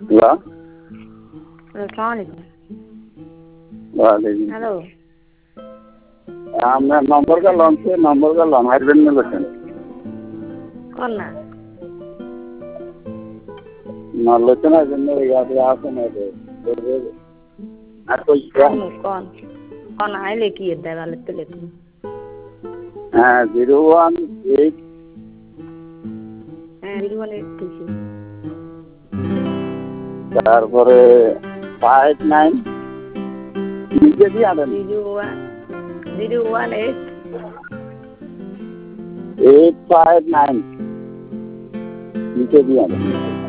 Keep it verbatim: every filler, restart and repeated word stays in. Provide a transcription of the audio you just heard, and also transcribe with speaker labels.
Speaker 1: Hello
Speaker 2: আসসালামু আলাইকুম।
Speaker 1: ওয়ালাইকুম
Speaker 2: হ্যালো
Speaker 1: আপনার নম্বর গেলাম সে নম্বর গেলাম হারবেন না বলছেন
Speaker 2: কোন না
Speaker 1: আলোচনার জন্য ইয়াতে আসেন আর কই
Speaker 2: আইমু কোন কোন আইলে কি দেওয়ালে তুলে তুমি
Speaker 1: হ্যাঁ জিরো ওয়ান এইট
Speaker 2: হ্যাঁ zero one eight three six
Speaker 1: তারপরে ফাইভ নাইন নিজে দিয়ে আনেন
Speaker 2: zero one zero one eight
Speaker 1: eight five nine নিচে দিয়ে আনেন